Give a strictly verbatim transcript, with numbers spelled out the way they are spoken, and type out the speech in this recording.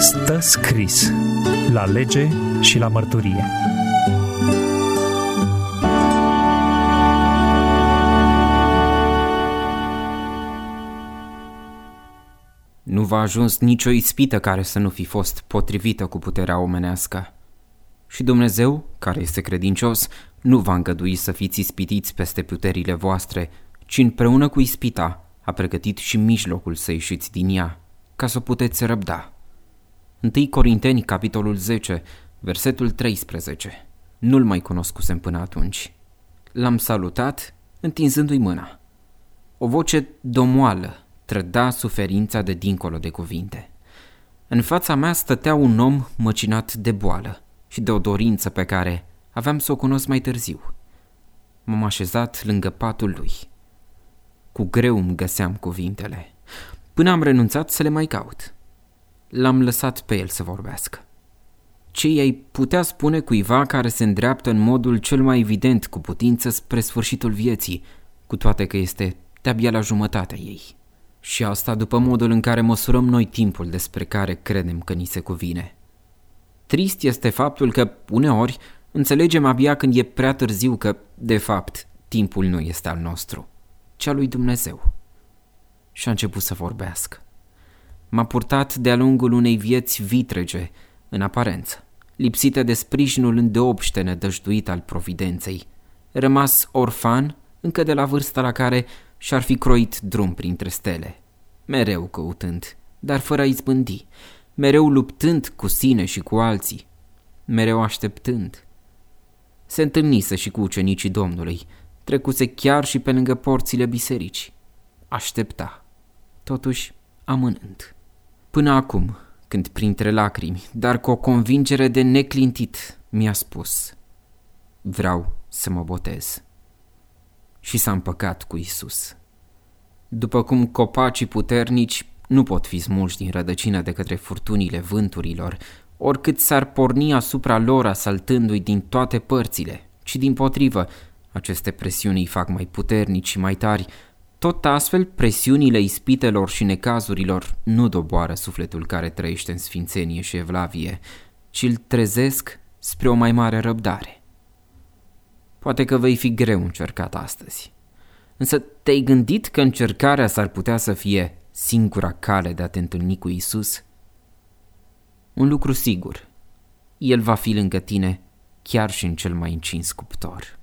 Stă scris la lege și la mărturie. Nu v-a ajuns nicio ispită care să nu fi fost potrivită cu puterea omenească. Și Dumnezeu, care este credincios, nu va îngădui să fiți ispitiți peste puterile voastre, ci împreună cu ispita a pregătit și mijlocul să ieșiți din ea, ca să o puteți răbda. întâi Corinteni, capitolul zece, versetul treisprezece. Nu-l mai cunoscusem până atunci. L-am salutat, întinzându-i mâna. O voce domoală trăda suferința de dincolo de cuvinte. În fața mea stătea un om măcinat de boală și de o dorință pe care aveam să o cunosc mai târziu. M-am așezat lângă patul lui. Cu greu îmi găseam cuvintele, până am renunțat să le mai caut. L-am lăsat pe el să vorbească. Ce i-ai putea spune cuiva care se îndreaptă în modul cel mai evident cu putință spre sfârșitul vieții, cu toate că este de-abia la jumătatea ei? Și asta după modul în care măsurăm noi timpul despre care credem că ni se cuvine. Trist este faptul că, uneori, înțelegem abia când e prea târziu că, de fapt, timpul nu este al nostru, ci al lui Dumnezeu. Și a început să vorbească. M-a purtat de-a lungul unei vieți vitrege, în aparență, lipsită de sprijinul îndeopște nedăjduit al providenței, rămas orfan încă de la vârsta la care și-ar fi croit drum printre stele, mereu căutând, dar fără a izbândi, mereu luptând cu sine și cu alții, mereu așteptând. Se întâlnise și cu ucenicii Domnului, trecuse chiar și pe lângă porțile bisericii. Aștepta, totuși amânând. Până acum, când printre lacrimi, dar cu o convingere de neclintit, mi-a spus: vreau să mă botez. Și s-a împăcat cu Isus. După cum copacii puternici nu pot fi smulși din rădăcină de către furtunile vânturilor, oricât s-ar porni asupra lor asaltându-i din toate părțile, ci dimpotrivă, aceste presiuni îi fac mai puternici și mai tari, tot astfel presiunile ispitelor și necazurilor nu doboară sufletul care trăiește în sfințenie și evlavie, ci îl trezesc spre o mai mare răbdare. Poate că vei fi greu încercat astăzi, însă te-ai gândit că încercarea s-ar putea să fie singura cale de a te întâlni cu Isus? Un lucru sigur, El va fi lângă tine chiar și în cel mai încins cuptor.